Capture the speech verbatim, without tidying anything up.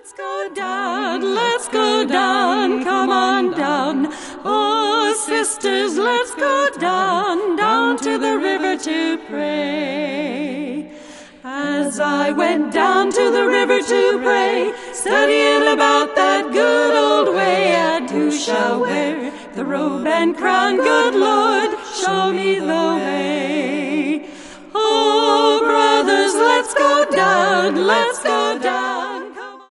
Let's go down, let's go down, come on down. Oh, sisters, let's go down, down to the river to pray. As I went down to the river to pray, studying about that good old way, and who shall wear the robe and crown, good Lord?